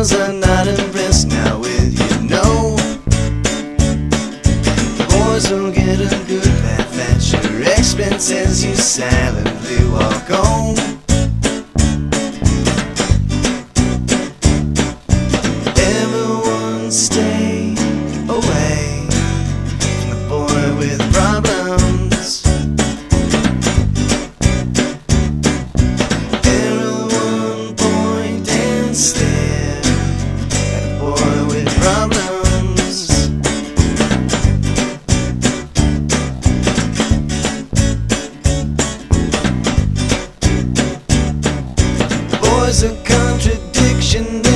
girls are not impressed now with you, no. The boys will get a good laugh at your expense as you silently walk on. Everyone stay away from the boy with problems. Everyone point and stare at the boy with problems. The boy's a contradiction.